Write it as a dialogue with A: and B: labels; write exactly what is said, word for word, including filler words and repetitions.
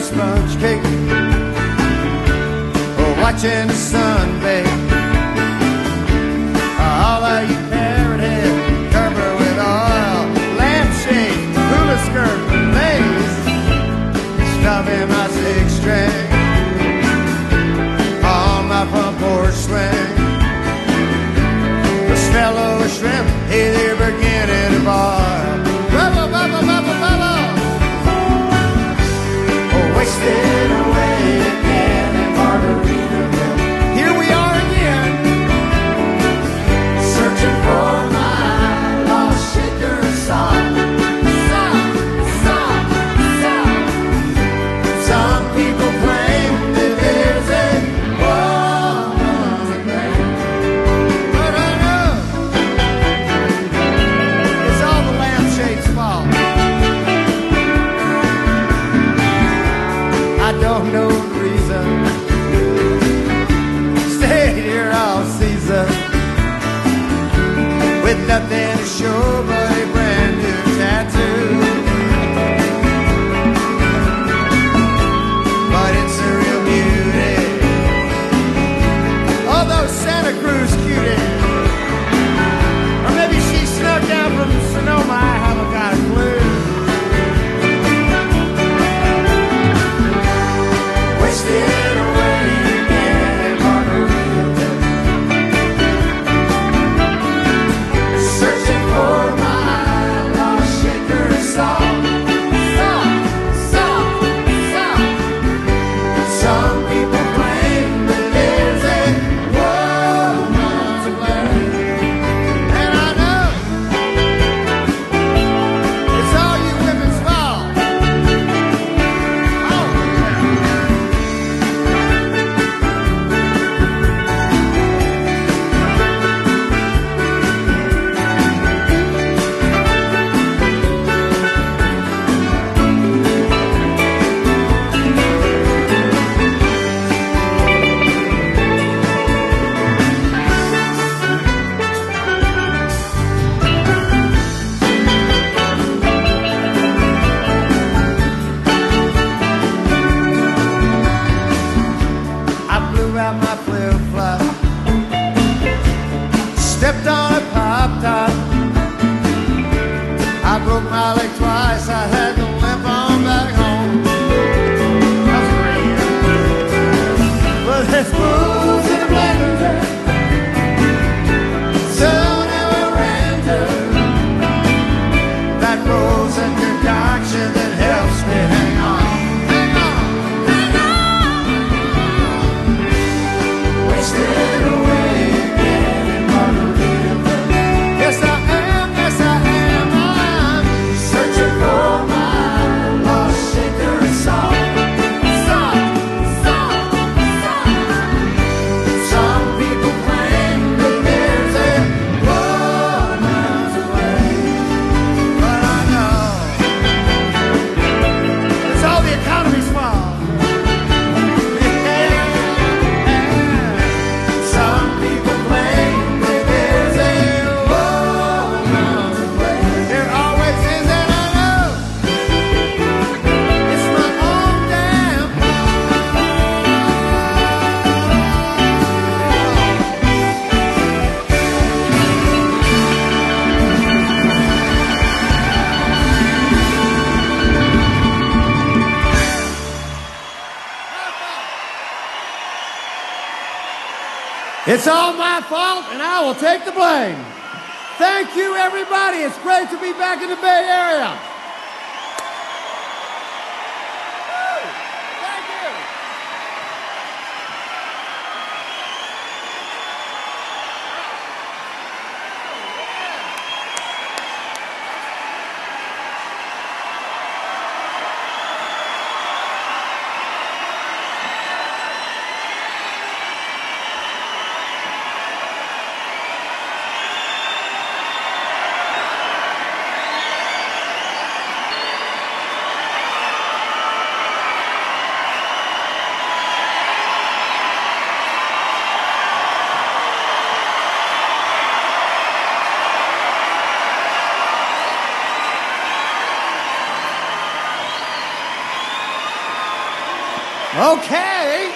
A: sponge cake, or watching the sun bake. All of you parrot head, cover with oil, lampshade, hula skirt, lace, stuff in my six string, on my front porch swing. The smell of a shrimp, hey there, beginning to boil. Bubble, bubble, bubble, bubble. Oh, wasted away again in Margaritaville. Here we are again, searching for my lost shaker song. Song, song, song. Some people claim that there's a woman to blame, but I know it's all the lampshade's fault. I don't know the reason, stayed here all season, with nothing to show but a brand new tattoo. But it's a real beauty, although Santa Cruz cutie. Or maybe she snuck down from Sonoma, I haven't got a clue. Wasted away again in Margaritaville, searching for my lost shaker song. Song, song, song. Some people claim that there's a woman to blame, and I know it's all you women's fault. Oh, yeah. I blew out my flip-flop, stepped on a pop-top. I broke my leg twice, I had to limp on back home. That was great. But there's booze in the blender, so never render. That frozen concoction that helps me hang on. Hang on, hang on. Wasted away again in Margaritaville. Yes, I am, yes, I am, I'm searching for my lost shaker song. Song, song, song. Some people claim that there's a woman to blame, but I know it's all the economy's fault. Some people claim that there's a woman to blame. There always is, and I know it's my own damn It's all my fault, and I will take the blame. Thank you, everybody. It's great to be back in the Bay Area. Woo! Thank you. Okay.